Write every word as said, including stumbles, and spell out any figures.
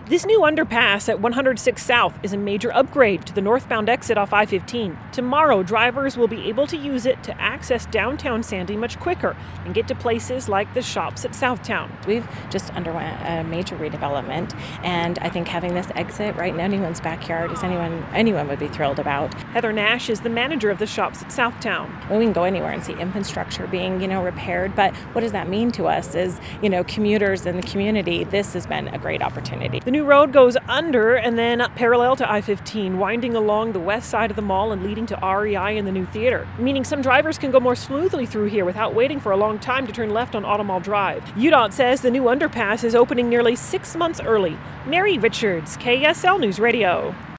This new underpass at one hundred six South is a major upgrade to the northbound exit off I fifteen. Tomorrow, drivers will be able to use it to access downtown Sandy much quicker and get to places like the shops at Southtown. We've just underwent a major redevelopment, and I think having this exit right in anyone's backyard is anyone anyone would be thrilled about. Heather Nash is the manager of the shops at Southtown. We can go anywhere and see infrastructure being, you know, repaired, but what does that mean to us as, you know, commuters in the community? This has been a great opportunity. The new road goes under and then up parallel to I fifteen, winding along the west side of the mall and leading to R E I and the new theater, meaning some drivers can go more smoothly through here without waiting for a long time to turn left on Automall Drive. U D O T says the new underpass is opening nearly six months early. Mary Richards, K S L News Radio.